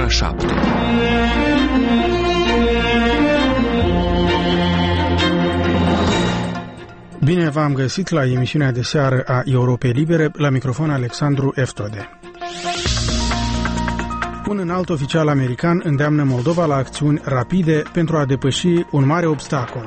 7. Bine v-am găsit la emisiunea de seară a Europei Libere, la microfon Alexandru Eftode. Un înalt oficial american îndeamnă Moldova la acțiuni rapide pentru a depăși un mare obstacol.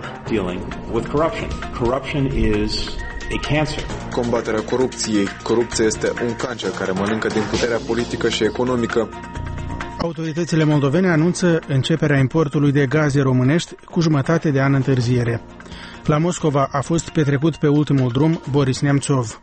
Combaterea corupției. Corupția este un cancer care mănâncă din puterea politică și economică. Autoritățile moldovene anunță începerea importului de gaze românești cu jumătate de an întârziere. La Moscova a fost petrecut pe ultimul drum Boris Nemțov.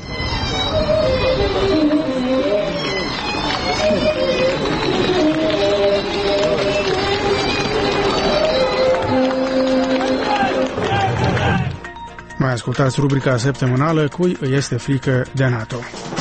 Mai ascultați rubrica săptămânală Cui îi este frică de NATO.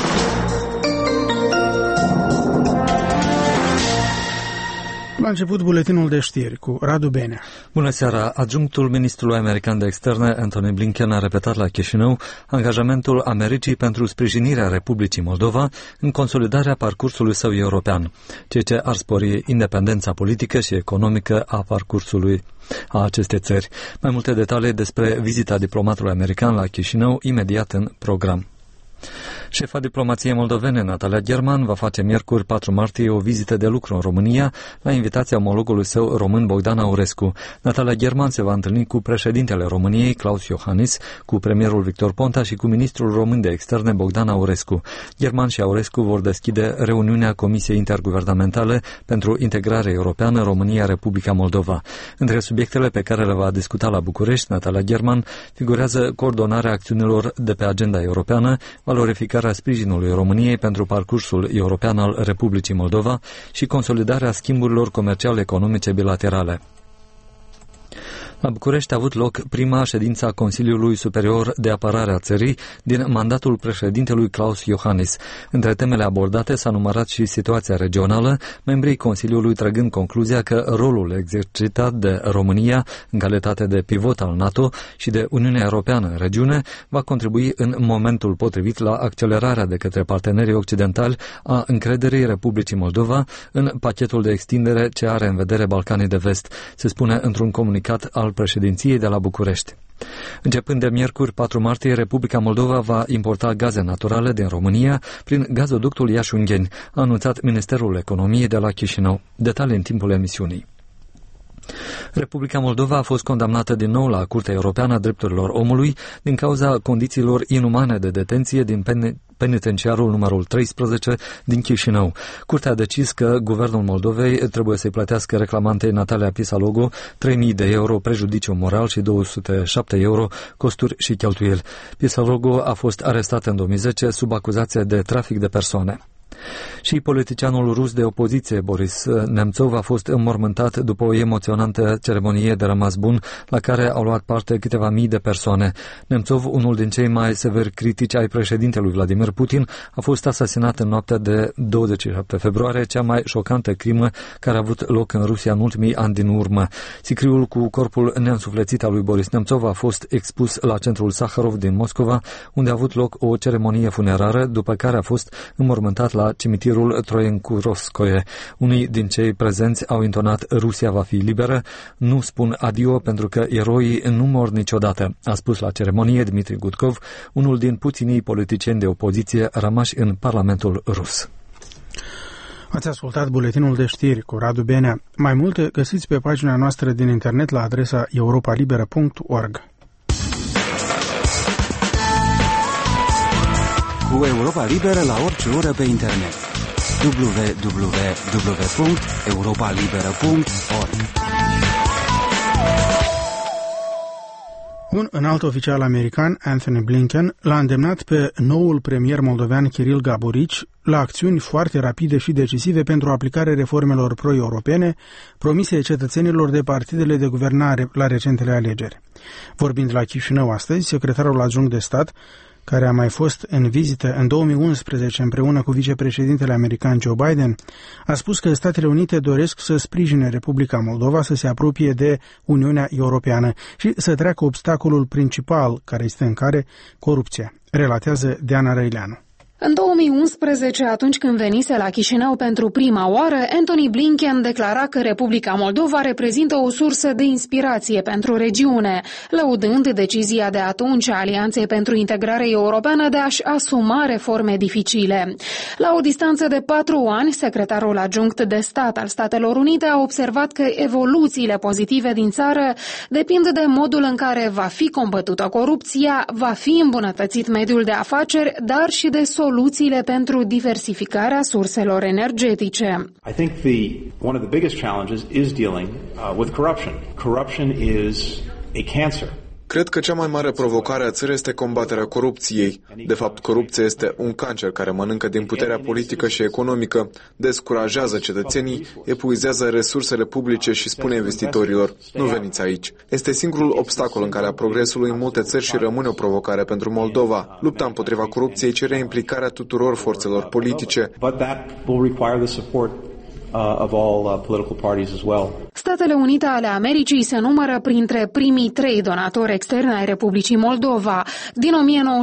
La început, buletinul de știri cu Radu Benea. Bună seara! Adjunctul ministrului american de externe, Antony Blinken, a repetat la Chișinău angajamentul Americii pentru sprijinirea Republicii Moldova în consolidarea parcursului său european, ceea ce ar spori independența politică și economică a parcursului a acestei țări. Mai multe detalii despre vizita diplomatului american la Chișinău imediat în program. Șefa diplomației moldovene, Natalia German, va face miercuri 4 martie o vizită de lucru în România la invitația omologului său român Bogdan Aurescu. Natalia German se va întâlni cu președintele României, Klaus Iohannis, cu premierul Victor Ponta și cu ministrul român de externe, Bogdan Aurescu. German și Aurescu vor deschide reuniunea Comisiei Interguvernamentale pentru Integrare Europeană România-Republica Moldova. Între subiectele pe care le va discuta la București, Natalia German, figurează coordonarea acțiunilor de pe agenda europeană, valorificarea sprijinului României pentru parcursul european al Republicii Moldova și consolidarea schimburilor comerciale economice bilaterale. La București a avut loc prima ședință a Consiliului Superior de Apărare a țării din mandatul președintelui Klaus Iohannis. Între temele abordate s-a numărat și situația regională, membrii Consiliului trăgând concluzia că rolul exercitat de România în calitate de pivot al NATO și de Uniunea Europeană în regiune va contribui în momentul potrivit la accelerarea de către partenerii occidentali a încrederii Republicii Moldova în pachetul de extindere ce are în vedere Balcanii de Vest, se spune într-un comunicat al președinției de la București. Începând de miercuri 4 martie, Republica Moldova va importa gaze naturale din România prin gazoductul Iași-Ungheni, a anunțat Ministerul Economiei de la Chișinău. Detalii în timpul emisiunii. Republica Moldova a fost condamnată din nou la Curtea Europeană a Drepturilor Omului din cauza condițiilor inumane de detenție din penitenciarul numărul 13 din Chișinău. Curtea a decis că guvernul Moldovei trebuie să-i plătească reclamantei Natalia Pisalogo 3.000 de euro prejudiciu moral și 207 euro costuri și cheltuieli. Pisalogo a fost arestată în 2010 sub acuzație de trafic de persoane. Și politicianul rus de opoziție, Boris Nemțov, a fost înmormântat după o emoționantă ceremonie de rămas bun la care au luat parte câteva mii de persoane. Nemțov, unul din cei mai severi critici ai președintelui Vladimir Putin, a fost asasinat în noaptea de 27 februarie, cea mai șocantă crimă care a avut loc în Rusia în ultimii ani din urmă. Sicriul cu corpul neînsuflețit al lui Boris Nemțov a fost expus la centrul Saharov din Moscova, unde a avut loc o ceremonie funerară, după care a fost înmormântat la cimitirul Troiencurovskoye. Unii din cei prezenți au intonat "Rusia va fi liberă, nu spun adio pentru că eroii nu mor niciodată", a spus la ceremonie Dmitri Gudkov, unul din puținii politicieni de opoziție rămași în Parlamentul rus. Ați ascultat buletinul de știri cu Radu Benea. Mai multe găsiți pe pagina noastră din internet la adresa europalibera.org. Cu Europa Liberă la orice oră pe internet. www.europalibera.org. Un înalt oficial american, Antony Blinken, l-a îndemnat pe noul premier moldovean Kiril Gaburici la acțiuni foarte rapide și decisive pentru aplicarea reformelor pro-europene promise cetățenilor de partidele de guvernare la recentele alegeri. Vorbind la Chișinău astăzi, secretarul adjunct de stat, care a mai fost în vizită în 2011 împreună cu vicepreședintele american Joe Biden, a spus că Statele Unite doresc să sprijine Republica Moldova să se apropie de Uniunea Europeană și să treacă obstacolul principal care este în care, corupția, relatează Diana Răileanu. În 2011, atunci când venise la Chișinău pentru prima oară, Antony Blinken declara că Republica Moldova reprezintă o sursă de inspirație pentru regiune, lăudând decizia de atunci a Alianței pentru Integrare Europeană de a-și asuma reforme dificile. La o distanță de 4 ani, secretarul adjunct de stat al Statelor Unite a observat că evoluțiile pozitive din țară depind de modul în care va fi combătută corupția, va fi îmbunătățit mediul de afaceri, dar și de soluțiile pentru diversificarea surselor energetice. I think one of the biggest challenges is dealing with corruption. Corruption is a cancer. Cred că cea mai mare provocare a țării este combaterea corupției. De fapt, corupția este un cancer care mănâncă din puterea politică și economică, descurajează cetățenii, epuizează resursele publice și spune investitorilor, nu veniți aici. Este singurul obstacol în calea progresului în multe țări și rămâne o provocare pentru Moldova. Lupta împotriva corupției cere implicarea tuturor forțelor politice. Statele Unite ale Americii se numără printre primii 3 donatori externi ai Republicii Moldova. Din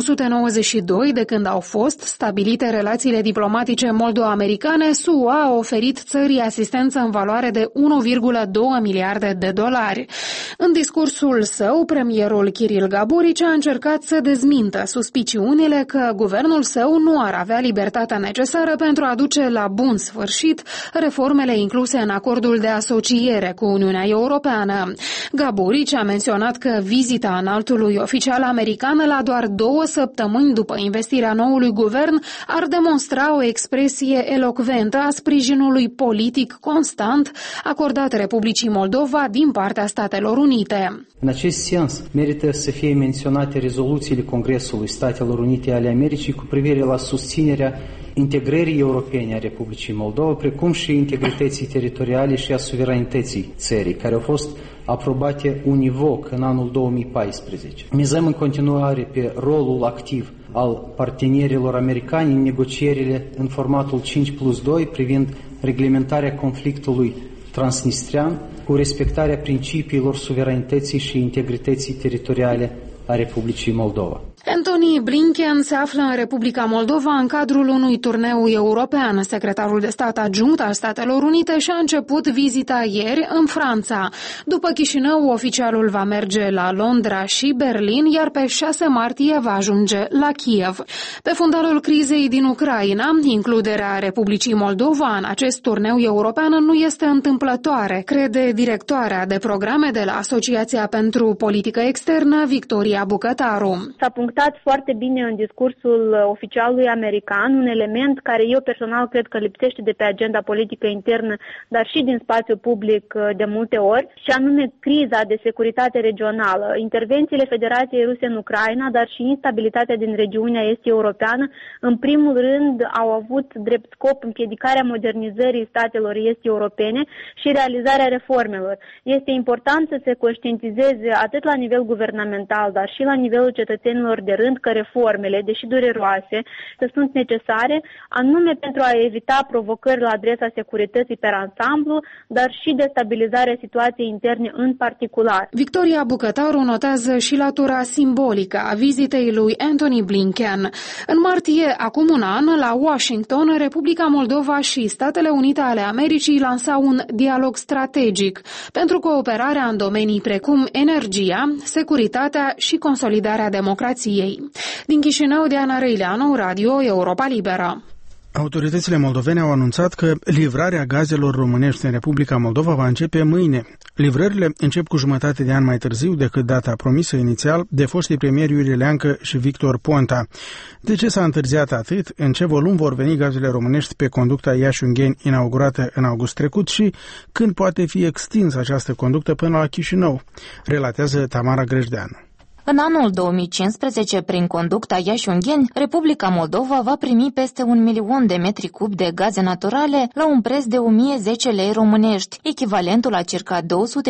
1992, de când au fost stabilite relațiile diplomatice moldo-americane, SUA a oferit țării asistență în valoare de 1,2 miliarde de dolari. În discursul său, premierul Kiril Gaburici a încercat să dezmintă suspiciunile că guvernul său nu ar avea libertatea necesară pentru a duce la bun sfârșit reformele incluse în acordul de asociere cu Uniunea Europeană. Gaburici a menționat că vizita înaltului oficial american la doar 2 săptămâni după investirea noului guvern ar demonstra o expresie elocventă a sprijinului politic constant acordat Republicii Moldova din partea Statelor Unite. În acest sens, merită să fie menționate rezoluțiile Congresului Statelor Unite ale Americii cu privire la susținerea integrării europene a Republicii Moldova, precum și integrității teritoriale și a suveranității țării, care au fost aprobate univoc în anul 2014. Mizăm în continuare pe rolul activ al partenerilor americani în negocierile în formatul 5+2 privind reglementarea conflictului transnistrian cu respectarea principiilor suveranității și integrității teritoriale a Republicii Moldova. Antony Blinken se află în Republica Moldova în cadrul unui turneu european. Secretarul de stat adjunct al Statelor Unite și-a început vizita ieri în Franța. După Chișinău, oficialul va merge la Londra și Berlin, iar pe 6 martie va ajunge la Kiev. Pe fundalul crizei din Ucraina, includerea Republicii Moldova în acest turneu european nu este întâmplătoare, crede directoarea de programe de la Asociația pentru Politică Externă, Victoria Bucătaru. S-a punctat foarte bine în discursul oficialului american un element care eu personal cred că lipsește de pe agenda politică internă, dar și din spațiu public de multe ori, și anume criza de securitate regională. Intervențiile Federației Ruse în Ucraina, dar și instabilitatea din regiunea est-europeană, în primul rând au avut drept scop împiedicarea modernizării statelor est-europene și realizarea reformelor. Este important să se conștientizeze atât la nivel guvernamental, dar și la nivelul cetățenilor de rând că reformele, deși dureroase, sunt necesare, anume pentru a evita provocări la adresa securității pe ansamblu, dar și destabilizarea situației interne în particular. Victoria Bucătaru notează și latura simbolică a vizitei lui Antony Blinken. În martie, acum un an, la Washington, Republica Moldova și Statele Unite ale Americii lansau un dialog strategic pentru cooperarea în domenii precum energia, securitatea și consolidarea democrației. Din Chișinău, Diana Răileanu, Radio Europa Liberă. Autoritățile moldovene au anunțat că livrarea gazelor românești în Republica Moldova va începe mâine. Livrările încep cu jumătate de an mai târziu decât data promisă inițial de foștii premieri Iurie Leancă și Victor Ponta. De ce s-a întârziat atât? În ce volum vor veni gazele românești pe conducta Iași-Ungheni inaugurată în august trecut și când poate fi extinsă această conductă până la Chișinău? Relatează Tamara Grejdeanu. În anul 2015, prin conducta Iași-Ungheni, Republica Moldova va primi peste 1 milion de metri cub de gaze naturale la un preț de 1010 lei românești, echivalentul la circa $255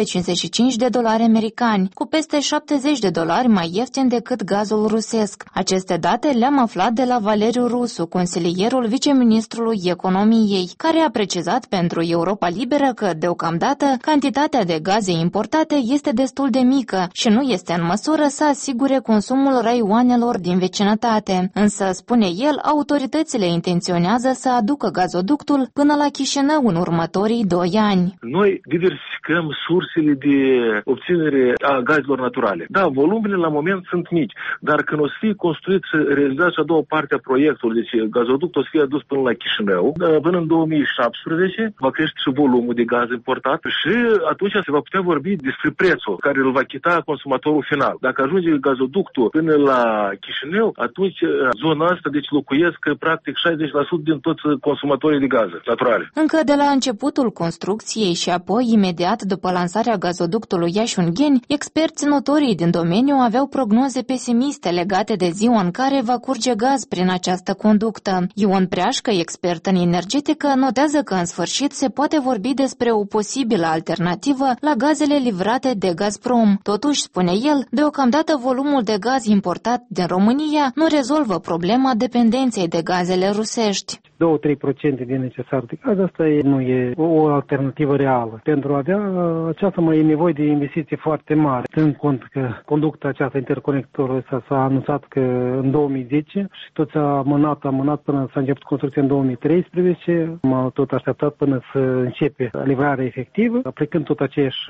americani, cu peste $70 mai ieftin decât gazul rusesc. Aceste date le-am aflat de la Valeriu Rusu, consilierul viceministrului economiei, care a precizat pentru Europa Liberă că, deocamdată, cantitatea de gaze importate este destul de mică și nu este în măsură să să asigure consumul raioanelor din vecinătate. Însă, spune el, autoritățile intenționează să aducă gazoductul până la Chișinău în următorii 2 ani. Noi diversificăm sursele de obținere a gazelor naturale. Da, volumele la moment sunt mici, dar când o să fie construit și realizat a doua parte a proiectului, deci gazoductul o să fie adus până la Chișinău, până în 2017 va crește și volumul de gaz importat și atunci se va putea vorbi despre prețul care îl va chita consumatorul final. Dacă ajunge gazoductul până la Chișinău, atunci zona asta deci locuiesc practic 60% din toți consumatorii de gaze naturale. Încă de la începutul construcției și apoi imediat după lansarea gazoductului Iași-Ungheni, experți notorii din domeniu aveau prognoze pesimiste legate de ziua în care va curge gaz prin această conductă. Ion Preașcă, expert în energetică, notează că în sfârșit se poate vorbi despre o posibilă alternativă la gazele livrate de Gazprom. Totuși, spune el, deocamdată volumul de gaz importat din România nu rezolvă problema dependenței de gazele rusești. 2-3% din necesar de gaz, asta nu e o alternativă reală. Pentru a avea aceasta mai e nevoie de investiții foarte mari. Ținând cont că conducta aceasta interconectorul s-a anunțat că în 2010 și tot s-a amânat până s-a început construcția în 2013. M-au tot așteptat până să începe livrarea efectivă, aplicând tot aceeași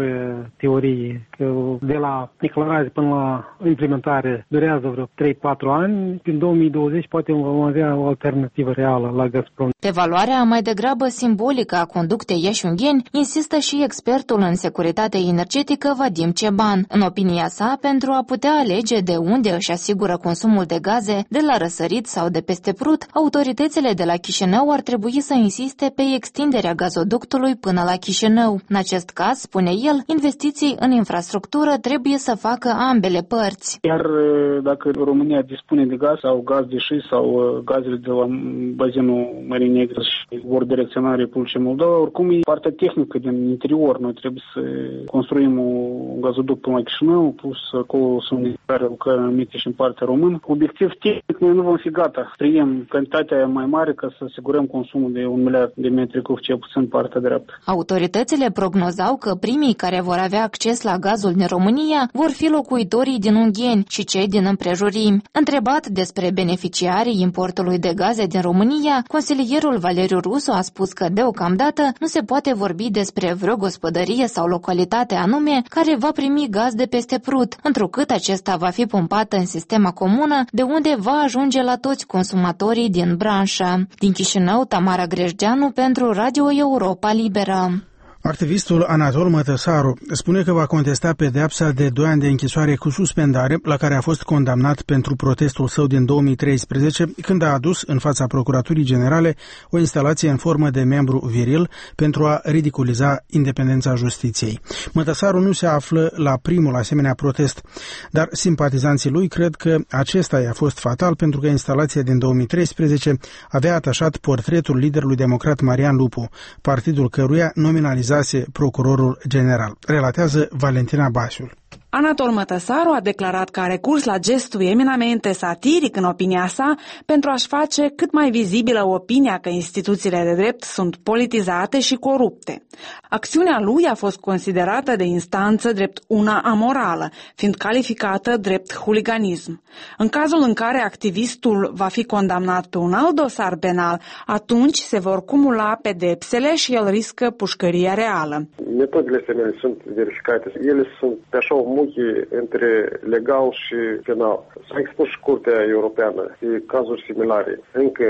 teorie că de la declarare până la implementare durează vreo 3-4 ani. În 2020 poate vom avea o alternativă reală la Gazprom. Evaluarea mai degrabă simbolică a conductei Iași-Ungheni insistă și expertul în securitate energetică Vadim Ceban. În opinia sa, pentru a putea alege de unde își asigură consumul de gaze, de la Răsărit sau de peste Prut, autoritățile de la Chișinău ar trebui să insiste pe extinderea gazoductului până la Chișinău. În acest caz, spune el, investiții în infrastructură trebuie să facă ambele părți. Iar dacă România dispune de gaz sau gaz de șist sau gazele de la bazinul Mării Negre și vor direcționa Republicii Moldova, oricum e partea tehnică din interior. Noi trebuie să construim un gazoduct până la Chișinău, plus acolo sunt care lucrări anumite și în partea română. Obiectiv tehnic, noi nu vom fi gata. Trăim cantitatea mai mare ca să asigurăm consumul de 1 miliard de metri cub, cel puțin partea dreaptă. Autoritățile prognozau că primii care vor avea acces la gazul din România vor fi locuitorii din Ungheni și cei din împrejurimi. Întrebat despre beneficiarii importului de gaze din România, consilierul Valeriu Rusu a spus că deocamdată nu se poate vorbi despre vreo gospodărie sau localitate anume care va primi gaz de peste Prut, întrucât acesta va fi pompat în sistema comună, de unde va ajunge la toți consumatorii din branșă. Din Chișinău, Tamara Grejdeanu pentru Radio Europa Liberă. Activistul Anatol Mătăsaru spune că va contesta pedeapsa de 2 ani de închisoare cu suspendare la care a fost condamnat pentru protestul său din 2013, când a adus în fața Procuraturii Generale o instalație în formă de membru viril pentru a ridiculiza independența justiției. Mătăsaru nu se află la primul asemenea protest, dar simpatizanții lui cred că acesta i-a fost fatal pentru că instalația din 2013 avea atașat portretul liderului democrat Marian Lupu, partidul căruia nominalizase procurorul general. Relatează Valentina Basiul. Anatol Mătăsaru a declarat că a recurs la gestul eminamente satiric în opinia sa pentru a-și face cât mai vizibilă opinia că instituțiile de drept sunt politizate și corupte. Acțiunea lui a fost considerată de instanță drept una amorală, fiind calificată drept huliganism. În cazul în care activistul va fi condamnat pe un alt dosar penal, atunci se vor cumula pedepsele și el riscă pușcăria reală. Metodele astea sunt verificate. Ele sunt pe așa o muche între legal și penal. S-a expus și Curtea Europeană de cazuri similare, încă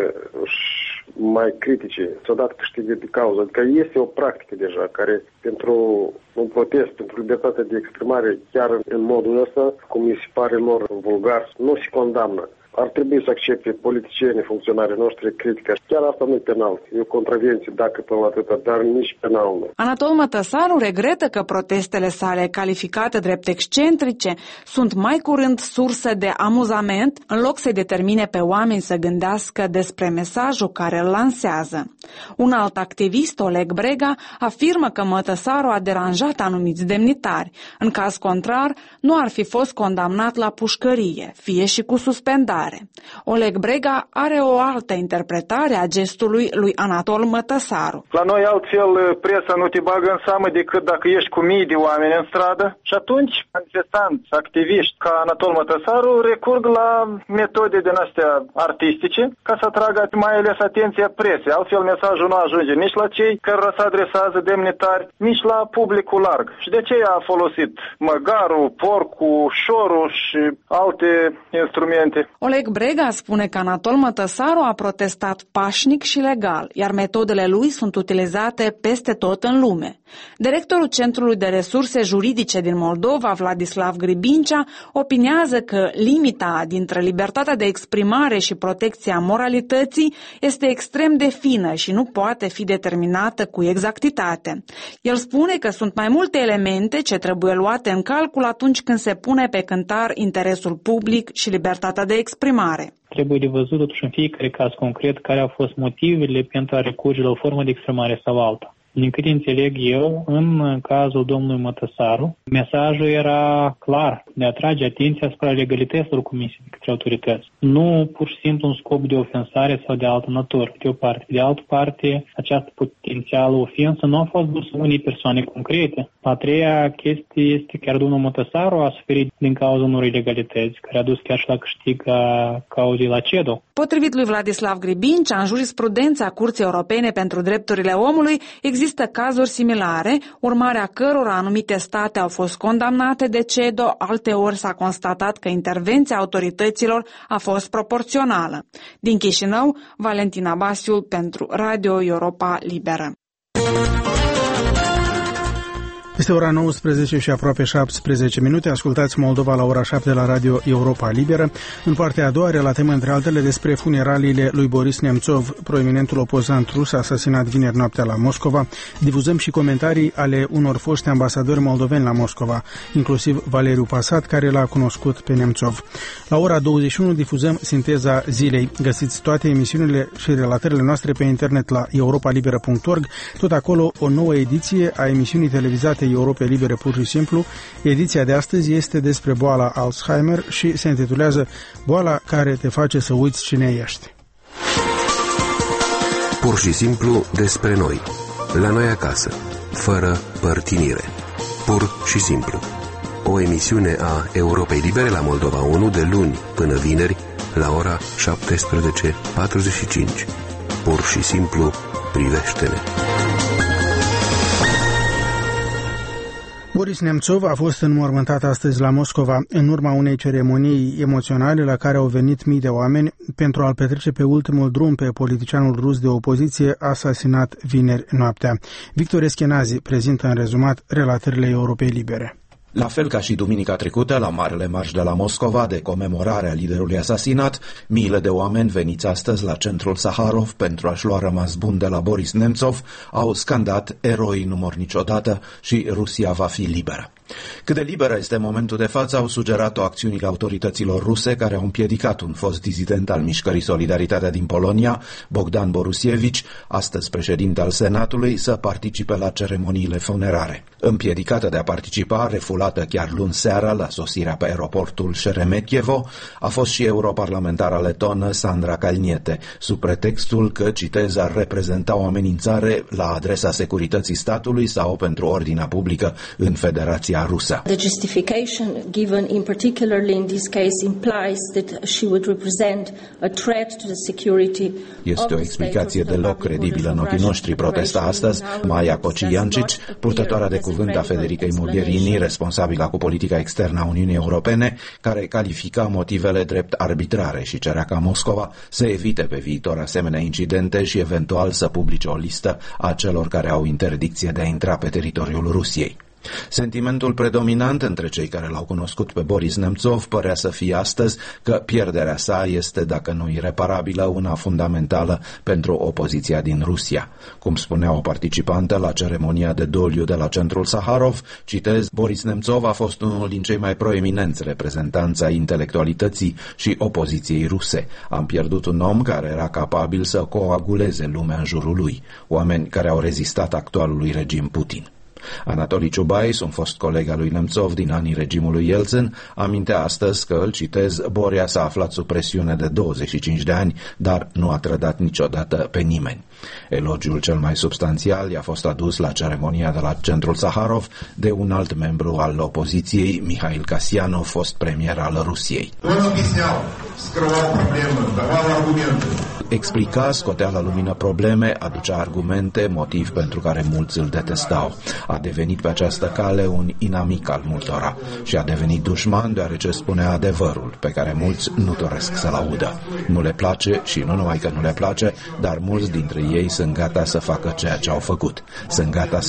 mai critice, s-au dat câștig de cauză. Adică este o practică deja care pentru un protest, pentru libertatea de exprimare, chiar în modul ăsta, cum mi se pare lor vulgar, nu se condamnă. Ar trebui să accepte politicienii, funcționarii noștri critică. Chiar asta nu e penal. E o contravenție dacă până la atâta, dar nici penal nu. Anatol Mătăsaru regretă că protestele sale, calificate drept excentrice, sunt mai curând sursă de amuzament, în loc să-i determine pe oameni să gândească despre mesajul care îl lansează. Un alt activist, Oleg Brega, afirmă că Mătăsaru a deranjat anumiți demnitari. În caz contrar, nu ar fi fost condamnat la pușcărie, fie și cu suspendare. similare. Oleg Brega are o altă interpretare a gestului lui Anatol Mătăsaru. La noi altfel presa nu te bagă în seamă decât dacă ești cu mii de oameni în stradă și atunci manifestanți, activiști ca Anatol Mătăsaru recurg la metode din astea artistice ca să atragă mai ales atenția presei. Altfel mesajul nu ajunge nici la cei care se adresează demnitari, nici la publicul larg. Și de ce a folosit măgarul, porcul, șorul și alte instrumente? Oleg Brega spune că Anatol Mătăsaru a protestat pașnic și legal, iar metodele lui sunt utilizate peste tot în lume. Directorul Centrului de Resurse Juridice din Moldova, Vladislav Gribincea, opinează că limita dintre libertatea de exprimare și protecția moralității este extrem de fină și nu poate fi determinată cu exactitate. El spune că sunt mai multe elemente ce trebuie luate în calcul atunci când se pune pe cântar interesul public și libertatea de exprimare. Trebuie de văzut totuși în fiecare caz concret care au fost motivele pentru a recurge la o formă de exprimare sau alta. Din câte înțeleg eu, în cazul domnului Mătăsaru, mesajul era clar, de a atrage atenția asupra legalităților comise de către autorități. Nu pur și simplu un scop de ofensare sau de altă natură, de o parte. De altă parte, această potențială ofensă nu a fost dusă unei persoane concrete. A treia chestie este că chiar domnul Mătăsaru a suferit din cauza unor ilegalități, care a dus chiar și la câștig a cauzei la CEDO. Potrivit lui Vladislav Gribincea, în jurisprudența Curții Europene pentru Drepturile Omului, există cazuri similare, urmarea cărora anumite state au fost condamnate de CEDO, alteori s-a constatat că intervenția autorităților a fost proporțională. Din Chișinău, Valentina Basiul pentru Radio Europa Liberă. Este ora 19 și aproape 17 minute. Ascultați Moldova la ora 7 la Radio Europa Liberă. În partea a doua relatăm între altele despre funeraliile lui Boris Nemțov, proeminentul opozant rus asasinat vineri noaptea la Moscova. Difuzăm și comentarii ale unor foști ambasadori moldoveni la Moscova, inclusiv Valeriu Pasat, care l-a cunoscut pe Nemțov. La ora 21 difuzăm Sinteza Zilei. Găsiți toate emisiunile și relatările noastre pe internet la europalibera.org. Tot acolo o nouă ediție a emisiunii televizate Europa Libere pur și simplu. Ediția de astăzi este despre boala Alzheimer și se intitulează Boala care te face să uiți cine ești. Pur și simplu despre noi, la noi acasă, fără părtinire. Pur și simplu. O emisiune a Europei Libere la Moldova 1 de luni până vineri la ora 17:45. Pur și simplu privește-ne. Boris Nemțov a fost înmormântat astăzi la Moscova în urma unei ceremonii emoționale la care au venit mii de oameni pentru a-l petrece pe ultimul drum pe politicianul rus de opoziție asasinat vineri noaptea. Victor Eschenazi prezintă în rezumat relatările Europei Libere. La fel ca și duminica trecută, la Marele Marș de la Moscova de comemorare a liderului asasinat, miile de oameni veniți astăzi la centrul Saharov pentru a-și lua rămas bun de la Boris Nemțov au scandat "Eroii nu mor niciodată" și "Rusia va fi liberă". Cât de liberă este momentul de față au sugerat-o acțiunile autorităților ruse care au împiedicat un fost dizident al mișcării Solidaritatea din Polonia, Bogdan Borusievici, astăzi președinte al Senatului, să participe la ceremoniile funerare. Împiedicată de a participa, refulată chiar luni seara la sosirea pe aeroportul Șeremetievo, a fost și europarlamentara letonă Sandra Kalniete, sub pretextul că, citez, ar reprezenta o amenințare la adresa securității statului sau pentru ordinea publică în Federația Rusă. The justification given in particularly in this case implies that she would represent a threat to the security. Este o explicație deloc credibilă în ochii noștri, protesta astăzi Maia Kocijancic, purtătoarea de cuvânt a Federicăi Mogherini, responsabilă cu politica externă a Uniunii Europene, care califica motivele drept arbitrare și cerea ca Moscova să evite pe viitor asemenea incidente și eventual să publice o listă a celor care au interdicție de a intra pe teritoriul Rusiei. Sentimentul predominant între cei care l-au cunoscut pe Boris Nemțov părea să fie astăzi că pierderea sa este, dacă nu ireparabilă, una fundamentală pentru opoziția din Rusia. Cum spunea o participantă la ceremonia de doliu de la centrul Saharov, citez, Boris Nemțov a fost unul din cei mai proeminenți reprezentanți ai intelectualității și opoziției ruse. Am pierdut un om care era capabil să coaguleze lumea în jurul lui, oameni care au rezistat actualului regim Putin. Anatoli Ciubais, un fost coleg al lui Nemțov din anii regimului Yeltsin, amintea astăzi că, îl citez, Boria s-a aflat sub presiune de 25 de ani, dar nu a trădat niciodată pe nimeni. Elogiul cel mai substanțial i-a fost adus la ceremonia de la Centrul Saharov de un alt membru al opoziției, Mihail Kasyanov, fost premier al Rusiei. Explica, scotea la lumină probleme, aducea argumente, motiv pentru care mulți îl detestau. A devenit pe această cale un inamic al multora și a devenit dușman deoarece spunea adevărul, pe care mulți nu doresc să-l audă. Nu le place și nu numai că nu le place, dar mulți dintre ei sunt gata să facă ceea ce au făcut. Sunt gata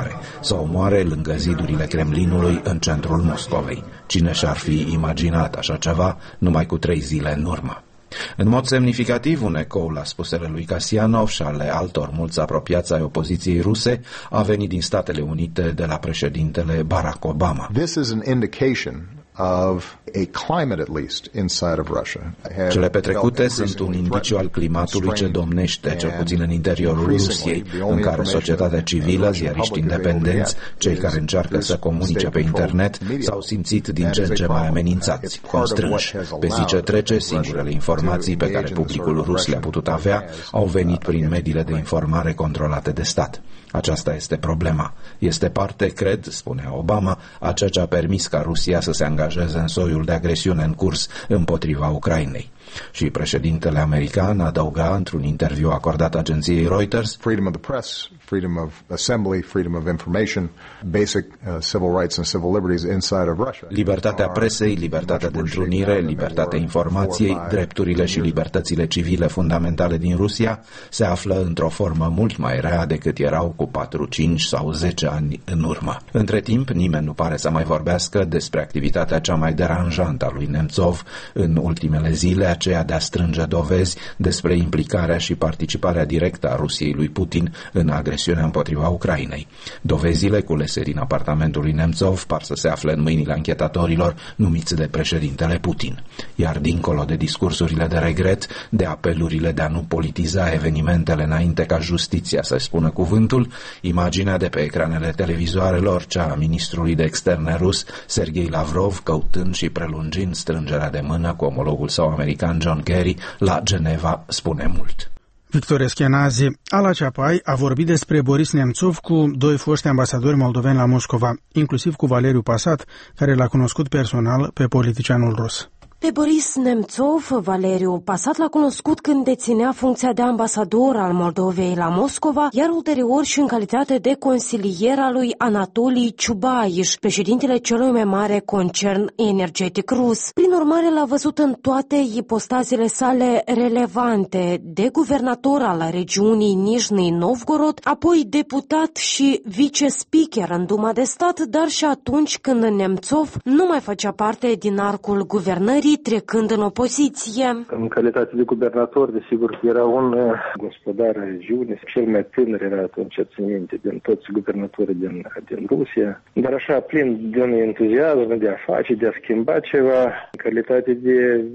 să omoare lângă zidurile Kremlinului în centrul Moscovei. Cine și-ar fi imaginat așa ceva numai cu 3 zile în urmă? În mod semnificativ, un ecou la spusele lui Kasyanov și ale altor mulți apropiați ai opoziției ruse a venit din Statele Unite de la președintele Barack Obama. This is an indication of a climate, at least, inside of Russia. Cele petrecute sunt un indiciu al climatului ce domnește, cel puțin în interiorul Rusiei, în care societatea civilă, ziariști independenți, cei care încearcă să comunice pe internet, s-au simțit din ce în ce mai amenințați, constrânși. Pe zi ce trece, singurele informații pe care publicul rus le-a putut avea au venit prin mediile de informare controlate de stat. Aceasta este problema. Este parte, cred, spunea Obama, a ceea ce a permis ca Rusia să se angajeze în soiul de agresiune în curs împotriva Ucrainei. Și președintele american adăuga într-un interviu acordat agenției Reuters: freedom of the press, freedom of assembly, freedom of information, basic civil rights and civil liberties inside of Russia. Libertatea presei, libertatea de întrunire, libertatea informației, drepturile și libertățile civile fundamentale din Rusia se află într-o formă mult mai rea decât erau cu 4, 5 sau 10 ani în urmă. Între timp, nimeni nu pare să mai vorbească despre activitatea cea mai deranjantă a lui Nemțov în ultimele zile, aceea de a strânge dovezi despre implicarea și participarea directă a Rusiei lui Putin în agresiunea împotriva Ucrainei. Dovezile culese din apartamentul lui Nemțov par să se afle în mâinile anchetatorilor numiți de președintele Putin. Iar dincolo de discursurile de regret, de apelurile de a nu politiza evenimentele înainte ca justiția să spună cuvântul, imaginea de pe ecranele televizoarelor, cea a ministrului de externe rus, Sergei Lavrov, căutând și prelungind strângerea de mână cu omologul său american John Kerry la Geneva, spune mult. Victor Eschenazi, Ala Ceapai, a vorbit despre Boris Nemțov cu 2 foști ambasadori moldoveni la Moscova, inclusiv cu Valeriu Pasat, care l-a cunoscut personal pe politicianul rus. Pe Boris Nemțov, Valeriu Pasat l-a cunoscut când deținea funcția de ambasador al Moldovei la Moscova, iar ulterior și în calitate de consilier al lui Anatoli Ciubais, președintele celui mai mare concern energetic rus. Prin urmare, l-a văzut în toate ipostazile sale relevante, de guvernator al regiunii Nijni Novgorod, apoi deputat și vice-speaker în Duma de Stat, dar și atunci când Nemțov nu mai făcea parte din arcul guvernării, trecând în opoziție. În calitate de guvernator, desigur, era un gospodar al regiunii, cel mai tânăr era atunci, țin minte, din toți guvernatorii din Rusia, dar așa plin de un entuziasm de a face, de a schimba ceva. În calitate de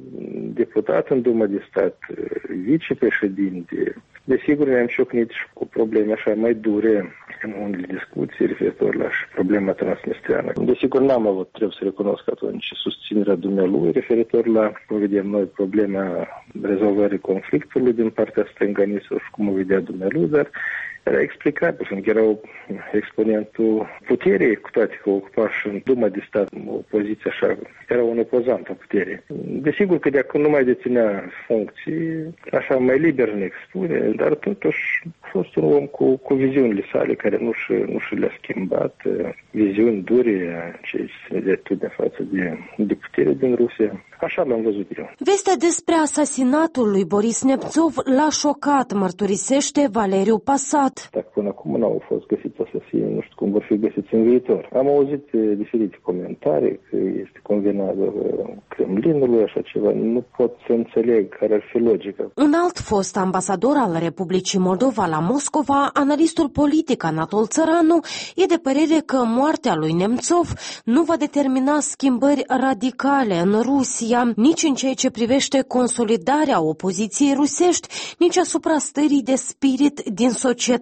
deputat în Duma de Stat, vicepreședinte, desigur ne-am ciocnit și cu probleme așa mai dure în unele discuții referitor la problema transnistreană. Desigur, n-am avut, trebuie să recunosc atunci, susținerea dumnealui referitor la, cum vedem noi, problema rezolvării conflictului din partea stânganistă și cum o vedea dumnealui, dar era explicabil, pentru că era exponentul puterii, cu toate că ocupa și în Duma de Stat o poziție așa, era un opozant a puterii. Desigur că de acum nu mai deținea funcții, așa mai liber ne expune, dar totuși a fost un om cu viziunile sale care nu și le-a schimbat, viziuni dure, ce se de atitudine față de putere din Rusia. Așa l-am văzut eu. Vestea despre asasinatul lui Boris Nemțov l-a șocat, mărturisește Valeriu Pasat. Dacă până acum n-au fost găsiți asasinii, nu știu cum vor fi găsiți în viitor. Am auzit diferite comentarii că este convenat Kremlinului, așa ceva. Nu pot să înțeleg care ar fi logica. Un alt fost ambasador al Republicii Moldova la Moscova, analistul politic Anatol Țăranu, e de părere că moartea lui Nemțov nu va determina schimbări radicale în Rusia, nici în ceea ce privește consolidarea opoziției rusești, nici asupra stării de spirit din societate.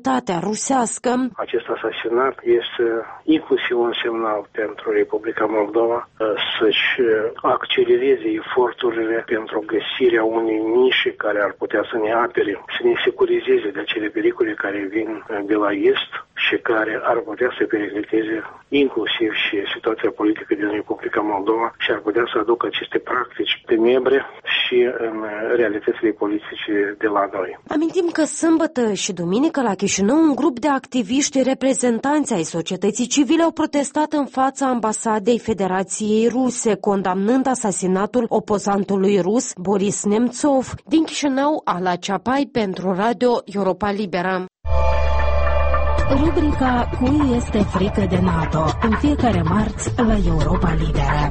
societatea rusească. Acest asasinat este inclusiv un semnal pentru Republica Moldova să-și accelereze eforturile pentru găsirea unei nișe care ar putea să ne apere, să ne securizeze de acele pericole care vin de la est și care ar putea să pericliteze inclusiv și situația politică din Republica Moldova și ar putea să aducă aceste practici tenebre și în realitățile politice de la noi. Amintim că sâmbătă și duminică la Chișinău un grup de activiști reprezentanți ai societății civile au protestat în fața ambasadei Federației Ruse, condamnând asasinatul opozantului rus Boris Nemtsov. Din Chișinău, Ala Ceapai pentru Radio Europa Liberă. Rubrica Cui este frică de NATO? În fiecare marți la Europa Liberă.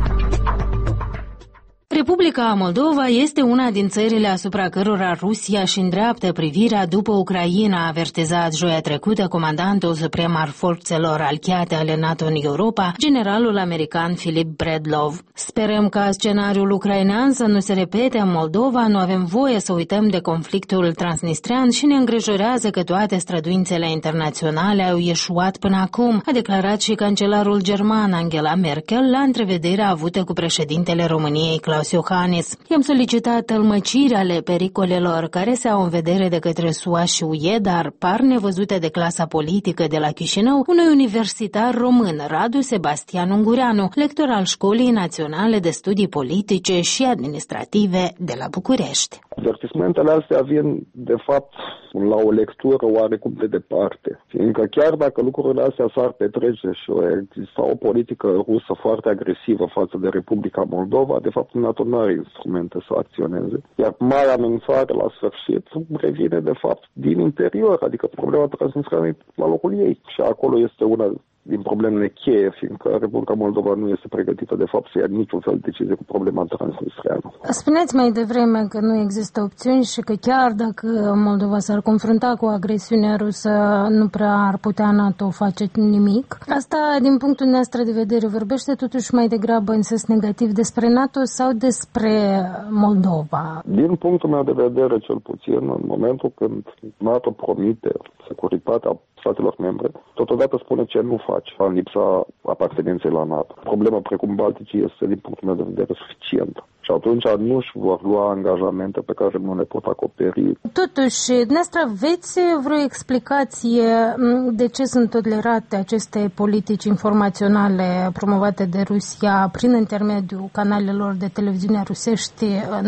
Republica Moldova este una din țările asupra cărora Rusia își îndreaptă privirea după Ucraina, a avertizat joia trecută comandantul suprem al forțelor aliate ale NATO în Europa, generalul american Philip Bredlov. Sperăm ca scenariul ucrainean să nu se repete în Moldova, nu avem voie să uităm de conflictul transnistrean și ne îngrijorează că toate străduințele internaționale au ieșuat până acum, a declarat și cancelarul german Angela Merkel la întrevederea avută cu președintele României Klaus Iohannis. I-am solicitat tălmăciri ale pericolelor care se au în vedere de către SUA și UE, dar par nevăzute de clasa politică de la Chișinău, unui universitar român, Radu Sebastian Ungureanu, lector al Școlii Naționale de Studii Politice și Administrative de la București. Avertismentele astea vin, de fapt, la o lectură oarecum de departe, fiindcă chiar dacă lucrurile astea s-ar petrece și exista o politică rusă foarte agresivă față de Republica Moldova, de fapt NATO nu are instrumente să acționeze. Iar marea amenințare la sfârșit revine, de fapt, din interior, adică problema transnistreană la locul ei. Și acolo este una din problemele cheie, fiindcă Republica Moldova nu este pregătită, de fapt, să ia niciun fel de decizie cu problema transnistreană. Spuneți mai devreme că nu există opțiuni și că chiar dacă Moldova s-ar confrunta cu agresiunea rusă, nu prea ar putea NATO face nimic. Asta, din punctul nostru de vedere, vorbește totuși mai degrabă în sens negativ despre NATO sau despre Moldova? Din punctul meu de vedere, cel puțin, în momentul când NATO promite securitatea statelor membre, totodată spune ce nu face în lipsa apartenenței la NATO. Problema precum Balticii este, din punctul meu de vedere, suficientă. Și atunci nu își vor lua angajamente pe care nu le pot acoperi. Totuși, dumneavoastră aveți vreo explicație de ce sunt tolerate aceste politici informaționale promovate de Rusia prin intermediul canalelor de televiziune rusești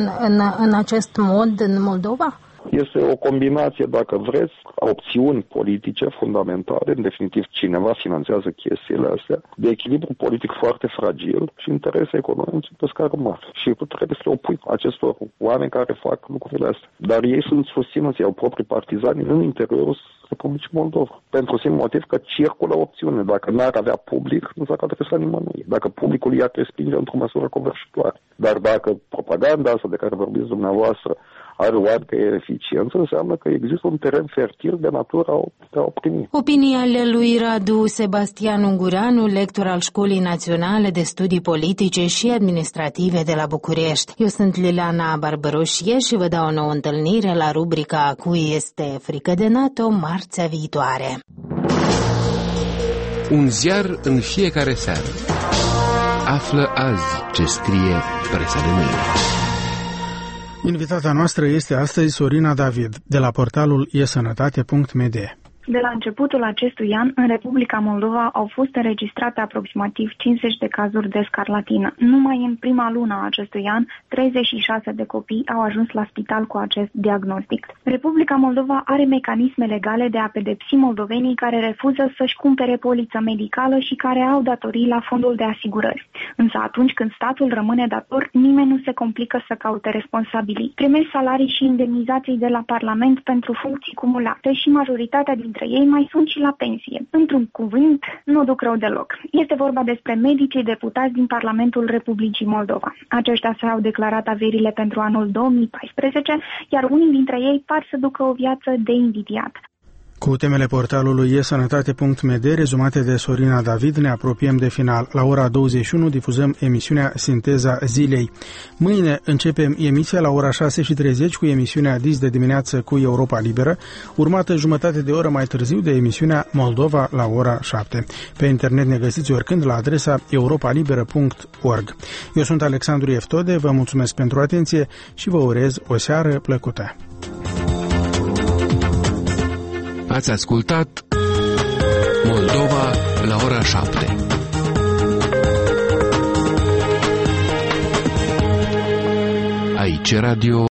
în acest mod în Moldova? Este o combinație, dacă vreți, a opțiuni politice fundamentale, în definitiv cineva finanțează chestiile astea, de echilibru politic foarte fragil și interese economice pe scară mare. Și trebuie să le opui acestor oameni care fac lucrurile astea. Dar ei sunt susținuți, au proprii partizani în interiorul Republicii Moldova. Pentru simplu motiv că circulă opțiune. Dacă n-ar avea public, nu s-ar adresa nimănui. Dacă publicul i-ar respinge într-o măsură covârșitoare. Dar dacă propaganda asta de care vorbiți dumneavoastră are oarecare eficiență, înseamnă că există un teren fertil de natură de a o primi. Opiniile lui Radu Sebastian Ungureanu, lector al Școlii Naționale de Studii Politice și Administrative de la București. Eu sunt Liliana Barbăroșie și vă dau o nouă întâlnire la rubrica Cui este frică de NATO marțea viitoare. Un ziar în fiecare seară. Află azi ce scrie presa de mâine. Invitata noastră este astăzi Sorina David, de la portalul esănătate.md. De la începutul acestui an, în Republica Moldova au fost înregistrate aproximativ 50 de cazuri de scarlatină. Numai în prima lună a acestui an, 36 de copii au ajuns la spital cu acest diagnostic. Republica Moldova are mecanisme legale de a pedepsi moldovenii care refuză să-și cumpere poliță medicală și care au datorii la fondul de asigurări. Însă atunci când statul rămâne dator, nimeni nu se complică să caute responsabilii. Primesc salarii și indemnizații de la Parlament pentru funcții cumulate și majoritatea dintre ei mai sunt și la pensie. Într-un cuvânt, nu duc rău deloc. Este vorba despre medicii deputați din Parlamentul Republicii Moldova. Aceștia și-au declarat averile pentru anul 2014, iar unii dintre ei par să ducă o viață de invidiat. Cu temele portalului e-sănătate.md, rezumate de Sorina David, ne apropiem de final. La ora 21 difuzăm emisiunea Sinteza Zilei. Mâine începem emisia la ora 6:30 cu emisiunea Dis de dimineață cu Europa Liberă, urmată jumătate de oră mai târziu de emisiunea Moldova la ora 7. Pe internet ne găsiți oricând la adresa europalibera.org. Eu sunt Alexandru Eftode, vă mulțumesc pentru atenție și vă urez o seară plăcută. Ați ascultat Moldova la ora 7. Aici Radio